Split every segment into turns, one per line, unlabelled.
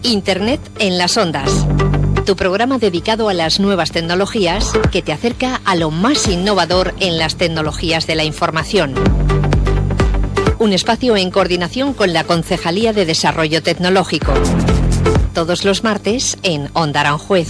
Internet en las ondas. Tu programa dedicado a las nuevas tecnologías que te acerca a lo más innovador en las tecnologías de la información. Un espacio en coordinación con la Concejalía de Desarrollo Tecnológico. Todos los martes en Onda Aranjuez.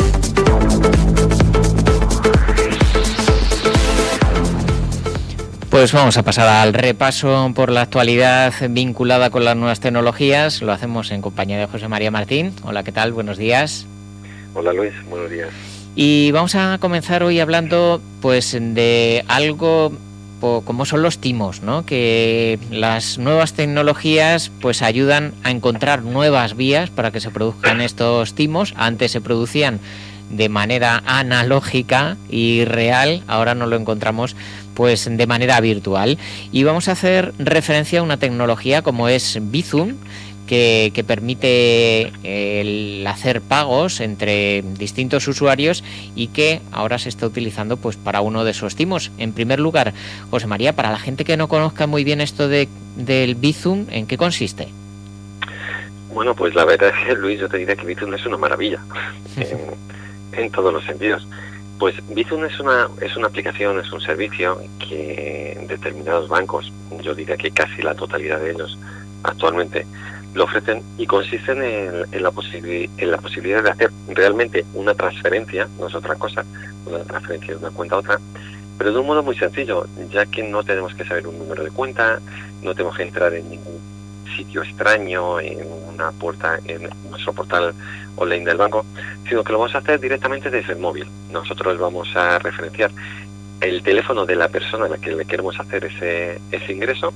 Pues vamos a pasar al repaso por la actualidad vinculada con las nuevas tecnologías. Lo hacemos en compañía de José María Martín. Hola, ¿qué tal? Buenos días.
Hola Luis, buenos días.
Y vamos a comenzar hoy hablando pues de algo como son los timos, ¿no? Que las nuevas tecnologías pues ayudan a encontrar nuevas vías para que se produzcan estos timos. Antes se producían de manera analógica y real, ahora nos lo encontramos pues de manera virtual. Y vamos a hacer referencia a una tecnología como es Bizum, que permite el hacer pagos entre distintos usuarios y que ahora se está utilizando pues para uno de esos timos. En primer lugar, José María, para la gente que no conozca muy bien esto del Bizum, ¿en qué consiste?
Bueno, pues la verdad es que, Luis, yo te diría que Bizum es una maravilla en todos los sentidos. Pues Bizum es una aplicación, es un servicio que determinados bancos, yo diría que casi la totalidad de ellos actualmente, lo ofrecen y consisten en la posibilidad de hacer realmente una transferencia, no es otra cosa, una transferencia de una cuenta a otra, pero de un modo muy sencillo, ya que no tenemos que saber un número de cuenta, no tenemos que entrar en ningún sitio extraño, en una puerta, en nuestro portal online del banco, sino que lo vamos a hacer directamente desde el móvil. Nosotros vamos a referenciar el teléfono de la persona a la que le queremos hacer ese ingreso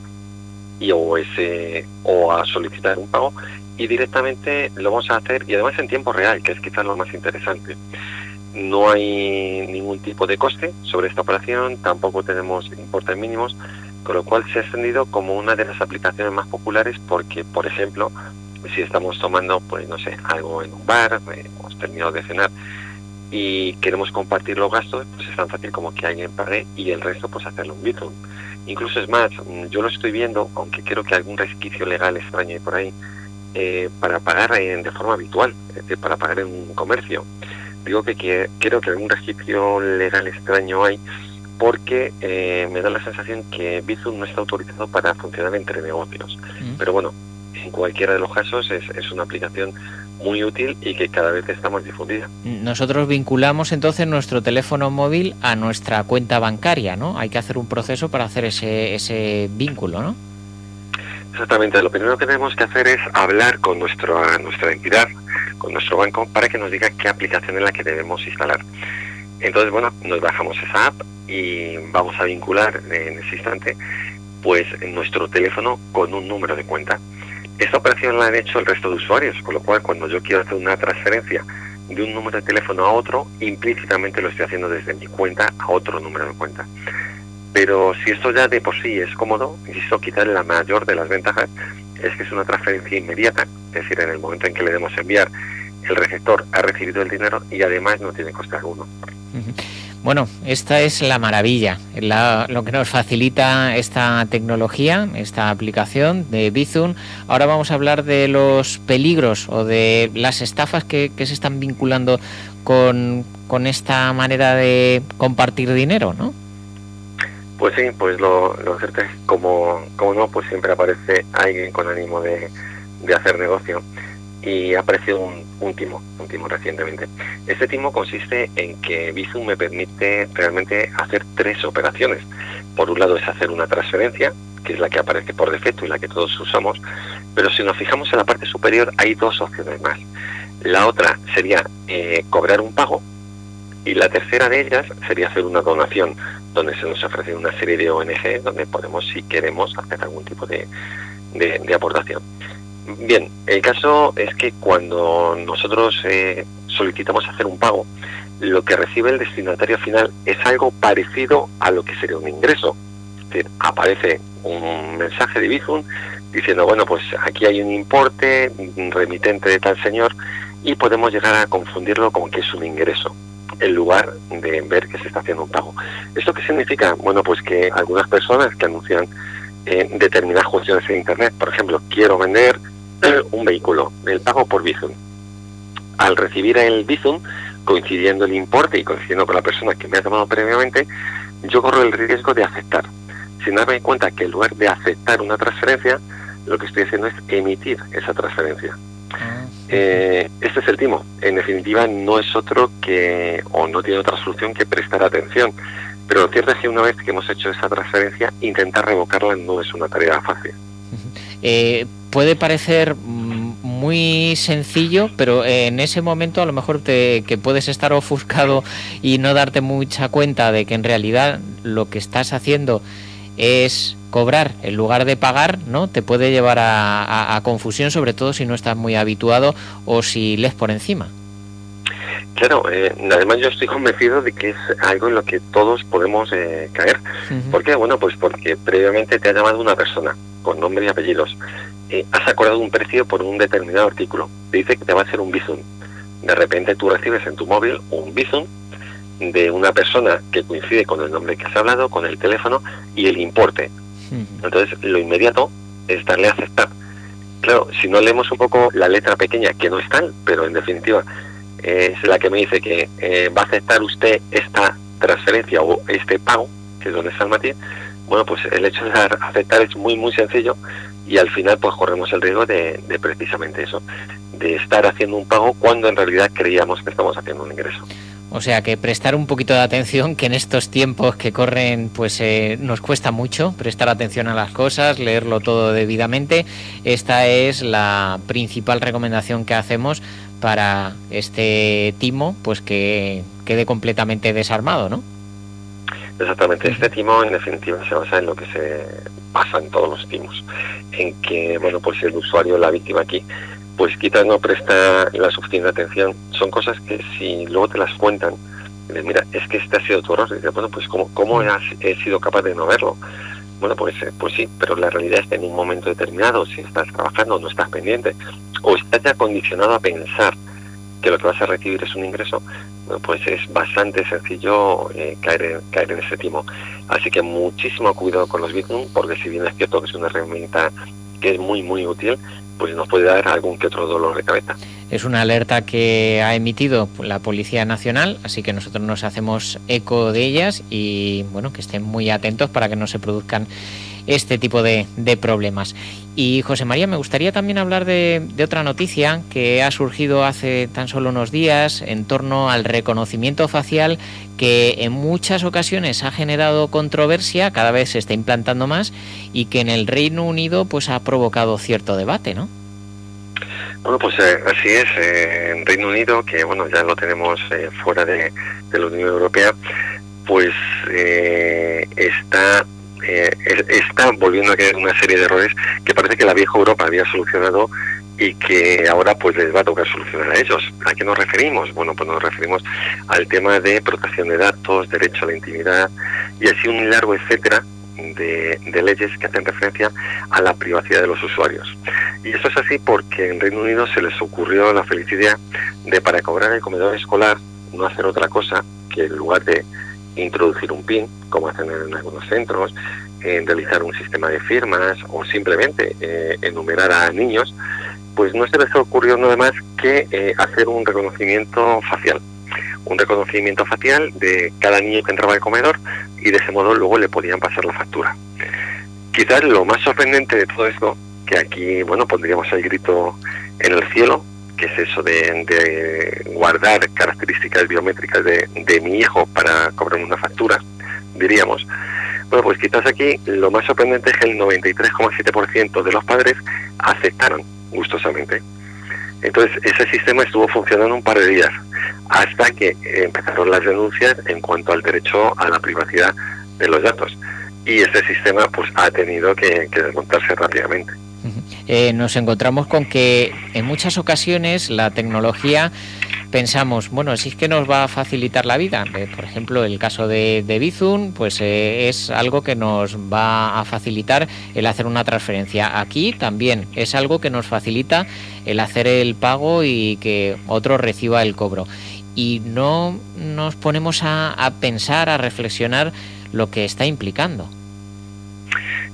o a solicitar un pago, y directamente lo vamos a hacer, y además en tiempo real, que es quizás lo más interesante. No hay ningún tipo de coste sobre esta operación, tampoco tenemos importes mínimos, con lo cual se ha extendido como una de las aplicaciones más populares porque, por ejemplo, si estamos tomando, pues no sé, algo en un bar, hemos terminado de cenar y queremos compartir los gastos, pues es tan fácil como que alguien pague y el resto pues hacerlo en Bizum. Incluso es más, yo lo estoy viendo, aunque creo que algún resquicio legal extraño hay por ahí, para pagar de forma habitual, es decir, para pagar en un comercio. Digo que creo que algún resquicio legal extraño hay porque me da la sensación que Bizum no está autorizado para funcionar entre negocios. Pero bueno, en cualquiera de los casos es una aplicación muy útil y que cada vez está más difundida.
Nosotros vinculamos entonces nuestro teléfono móvil a nuestra cuenta bancaria, ¿no? Hay que hacer un proceso para hacer ese vínculo, ¿no?
Exactamente. Lo primero que tenemos que hacer es hablar con nuestra entidad, con nuestro banco, para que nos diga qué aplicación es la que debemos instalar. Entonces, bueno, nos bajamos esa app y vamos a vincular en ese instante pues nuestro teléfono con un número de cuenta. Esta operación la han hecho el resto de usuarios, con lo cual cuando yo quiero hacer una transferencia de un número de teléfono a otro, implícitamente lo estoy haciendo desde mi cuenta a otro número de cuenta. Pero si esto ya de por sí es cómodo, insisto, quizás la mayor de las ventajas es que es una transferencia inmediata, es decir, en el momento en que le demos enviar, el receptor ha recibido el dinero y además no tiene coste alguno.
Bueno, esta es la maravilla, lo que nos facilita esta tecnología, esta aplicación de Bizum. Ahora vamos a hablar de los peligros o de las estafas que se están vinculando con esta manera de compartir dinero, ¿no?
Pues sí, pues lo cierto es que como no, pues siempre aparece alguien con ánimo de hacer negocio. Y ha aparecido un timo recientemente. Este timo consiste en que Bizum me permite realmente hacer 3 operaciones. Por un lado es hacer una transferencia, que es la que aparece por defecto y la que todos usamos, pero si nos fijamos en la parte superior hay 2 opciones más. La otra sería cobrar un pago, y la tercera de ellas sería hacer una donación, donde se nos ofrece una serie de ONG, donde podemos, si queremos, hacer algún tipo de aportación. Bien, el caso es que cuando nosotros solicitamos hacer un pago, lo que recibe el destinatario final es algo parecido a lo que sería un ingreso. Es decir, aparece un mensaje de Bizum diciendo, bueno, pues aquí hay un importe remitente de tal señor, y podemos llegar a confundirlo con que es un ingreso, en lugar de ver que se está haciendo un pago. ¿Esto qué significa? Bueno, pues que algunas personas que anuncian determinadas cuestiones en Internet, por ejemplo, quiero vender un vehículo, el pago por Bizum, al recibir el Bizum, coincidiendo el importe y coincidiendo con la persona que me ha llamado previamente, yo corro el riesgo de aceptar, sin darme cuenta que en lugar de aceptar una transferencia, lo que estoy haciendo es emitir esa transferencia. Este es el timo. En definitiva, no es otro que, o no tiene otra solución que prestar atención. Pero lo cierto es que una vez que hemos hecho esa transferencia, intentar revocarla no es una tarea fácil.
Puede parecer muy sencillo, pero en ese momento a lo mejor que puedes estar ofuscado y no darte mucha cuenta de que en realidad lo que estás haciendo es cobrar en lugar de pagar, ¿no? Te puede llevar a confusión, sobre todo si no estás muy habituado o si lees por encima.
Claro, además yo estoy convencido de que es algo en lo que todos podemos caer. ¿Por qué? Bueno, pues porque previamente te ha llamado una persona con nombre y apellidos. Has acordado un precio por un determinado artículo. Te dice que te va a hacer un Bizum. De repente tú recibes en tu móvil un Bizum de una persona que coincide con el nombre que has hablado, con el teléfono y el importe. Entonces, lo inmediato es darle a aceptar. Claro, si no leemos un poco la letra pequeña, que no es tal, pero en definitiva es la que me dice que va a aceptar usted esta transferencia o este pago, que es donde está el matiz, bueno, pues el hecho de aceptar es muy, muy sencillo y al final pues corremos el riesgo de precisamente eso, de estar haciendo un pago cuando en realidad creíamos que estamos haciendo un ingreso.
O sea que prestar un poquito de atención, que en estos tiempos que corren pues nos cuesta mucho prestar atención a las cosas, leerlo todo debidamente. Esta es la principal recomendación que hacemos para este timo, pues que quede completamente desarmado, ¿no?
Exactamente, este timo en definitiva se basa en lo que se basa en todos los timos, en que, bueno, pues el usuario, la víctima aquí, pues quizás no presta la suficiente atención. Son cosas que si luego te las cuentan, mira, es que este ha sido tu error, y dices, bueno, pues ¿cómo he sido capaz de no verlo? Bueno, pues sí, pero la realidad es que en un momento determinado, si estás trabajando, no estás pendiente, o estás ya condicionado a pensar que lo que vas a recibir es un ingreso, bueno, pues es bastante sencillo caer en ese timo. Así que muchísimo cuidado con los Bizum, porque si bien es cierto que es una herramienta que es muy, muy útil, pues nos puede dar algún que otro dolor de cabeza.
Es una alerta que ha emitido la Policía Nacional, así que nosotros nos hacemos eco de ellas y bueno, que estén muy atentos para que no se produzcan este tipo de problemas. Y José María, me gustaría también hablar de otra noticia que ha surgido hace tan solo unos días en torno al reconocimiento facial, que en muchas ocasiones ha generado controversia, cada vez se está implantando más y que en el Reino Unido pues ha provocado cierto debate, ¿no?
Bueno, pues así es. En Reino Unido, que bueno, ya lo tenemos fuera de la Unión Europea, pues está volviendo a caer una serie de errores que parece que la vieja Europa había solucionado y que ahora pues les va a tocar solucionar a ellos. ¿A qué nos referimos? Bueno, pues nos referimos al tema de protección de datos, derecho a la intimidad y así un largo etcétera de leyes que hacen referencia a la privacidad de los usuarios. Y esto es así porque en Reino Unido se les ocurrió la feliz idea de, para cobrar el comedor escolar, no hacer otra cosa que en lugar de introducir un PIN, como hacen en algunos centros, realizar un sistema de firmas o simplemente enumerar a niños, pues no se les ocurrió nada más que hacer un reconocimiento facial. Un reconocimiento facial de cada niño que entraba al comedor y de ese modo luego le podían pasar la factura. Quizás lo más sorprendente de todo esto, que aquí, bueno, pondríamos el grito en el cielo, que es eso de guardar características biométricas de mi hijo para cobrarme una factura, diríamos. Bueno, pues quizás aquí lo más sorprendente es que el 93,7% de los padres aceptaron gustosamente. Entonces ese sistema estuvo funcionando un par de días, hasta que empezaron las denuncias en cuanto al derecho a la privacidad de los datos. Y ese sistema pues ha tenido que desmontarse rápidamente.
Nos encontramos con que en muchas ocasiones la tecnología pensamos, bueno, si es que nos va a facilitar la vida. Por ejemplo, el caso de Bizum, pues es algo que nos va a facilitar el hacer una transferencia. Aquí también es algo que nos facilita el hacer el pago y que otro reciba el cobro. Y no nos ponemos a pensar, a reflexionar lo que está implicando.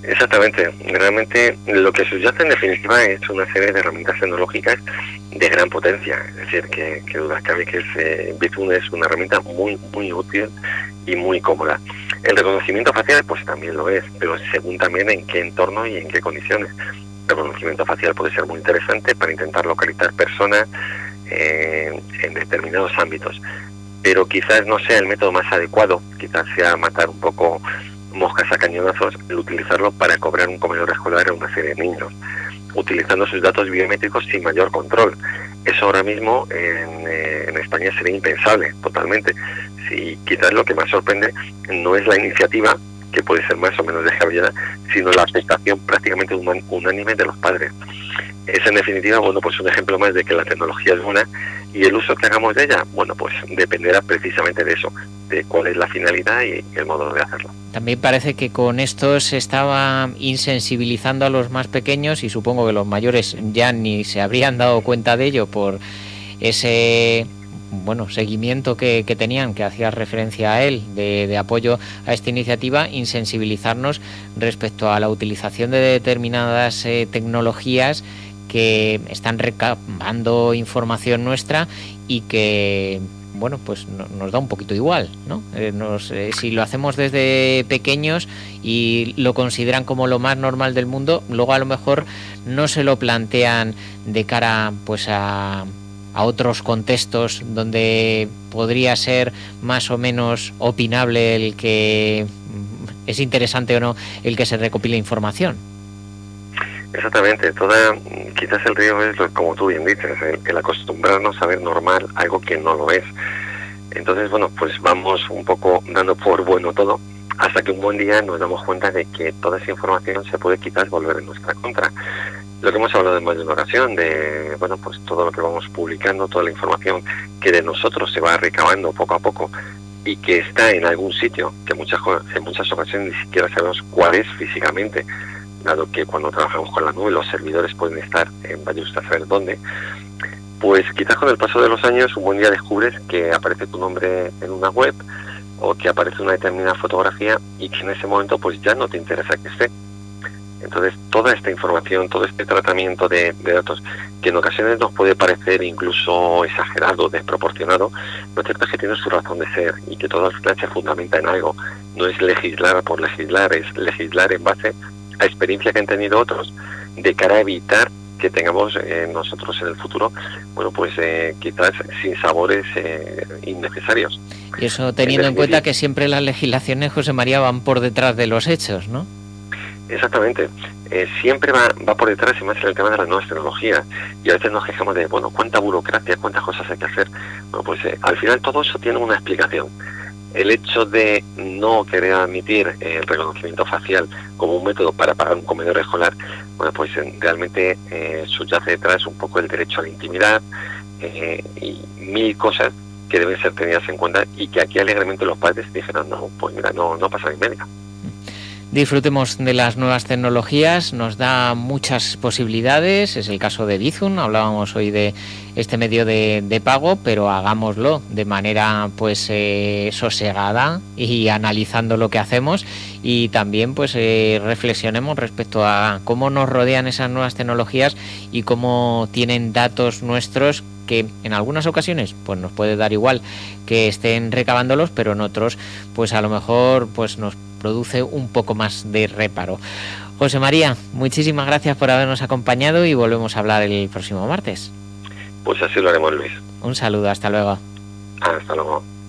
Exactamente. Realmente lo que subyace en definitiva es una serie de herramientas tecnológicas de gran potencia. Es decir, que duda cabe que Bizum es una herramienta muy, muy útil y muy cómoda. El reconocimiento facial pues también lo es, pero según también en qué entorno y en qué condiciones. El reconocimiento facial puede ser muy interesante para intentar localizar personas en determinados ámbitos, pero quizás no sea el método más adecuado, quizás sea matar un poco moscas a cañonazos el utilizarlo para cobrar un comedor escolar a una serie de niños, utilizando sus datos biométricos sin mayor control. Eso ahora mismo en España sería impensable totalmente. Sí, quizás lo que más sorprende no es la iniciativa, que puede ser más o menos descabellada, sino la aceptación prácticamente unánime de los padres. Es en definitiva, bueno, pues un ejemplo más de que la tecnología es buena y el uso que hagamos de ella, bueno, pues dependerá precisamente de eso, de cuál es la finalidad y el modo de hacerlo.
También parece que con esto se estaba insensibilizando a los más pequeños y supongo que los mayores ya ni se habrían dado cuenta de ello por ese seguimiento que tenían, que hacía referencia a él, de apoyo a esta iniciativa, insensibilizarnos respecto a la utilización de determinadas tecnologías que están recabando información nuestra y que pues nos da un poquito igual, ¿no? Si lo hacemos desde pequeños y lo consideran como lo más normal del mundo, luego a lo mejor no se lo plantean de cara pues a otros contextos donde podría ser más o menos opinable el que es interesante o no el que se recopile información.
Exactamente, quizás el riesgo es, como tú bien dices, el acostumbrarnos a ver normal algo que no lo es. Entonces, pues vamos un poco dando por bueno todo, hasta que un buen día nos damos cuenta de que toda esa información se puede quizás volver en nuestra contra. Lo que hemos hablado en más de una ocasión, de pues todo lo que vamos publicando, toda la información que de nosotros se va recabando poco a poco y que está en algún sitio, que en muchas ocasiones ni siquiera sabemos cuál es físicamente, dado que cuando trabajamos con la nube los servidores pueden estar en vaya usted a saber dónde, pues quizás con el paso de los años un buen día descubres que aparece tu nombre en una web o que aparece una determinada fotografía y que en ese momento pues ya no te interesa que esté. Entonces toda esta información, todo este tratamiento de datos, que en ocasiones nos puede parecer incluso exagerado, desproporcionado, lo cierto es que tiene su razón de ser y que todo al final se fundamenta en algo. No es legislar por legislar, es legislar en base a experiencia que han tenido otros de cara a evitar que tengamos nosotros en el futuro, quizás sinsabores innecesarios.
Y eso teniendo en cuenta que siempre las legislaciones, José María, van por detrás de los hechos, ¿no?
Exactamente. Siempre va por detrás, y más en el tema de las nuevas tecnologías. Y a veces nos quejamos de, cuánta burocracia, cuántas cosas hay que hacer. Al final todo eso tiene una explicación. El hecho de no querer admitir el reconocimiento facial como un método para pagar un comedor escolar, realmente subyace detrás un poco el derecho a la intimidad y mil cosas que deben ser tenidas en cuenta y que aquí alegremente los padres dijeron, no pasa ni media.
Disfrutemos de las nuevas tecnologías, nos da muchas posibilidades, es el caso de Bizum, hablábamos hoy de este medio de pago, pero hagámoslo de manera sosegada y analizando lo que hacemos y también reflexionemos respecto a cómo nos rodean esas nuevas tecnologías y cómo tienen datos nuestros que en algunas ocasiones nos puede dar igual que estén recabándolos, pero en otros a lo mejor nos produce un poco más de reparo. José María, muchísimas gracias por habernos acompañado y volvemos a hablar el próximo martes.
Pues así lo haremos, Luis.
Un saludo, hasta luego.
Hasta luego.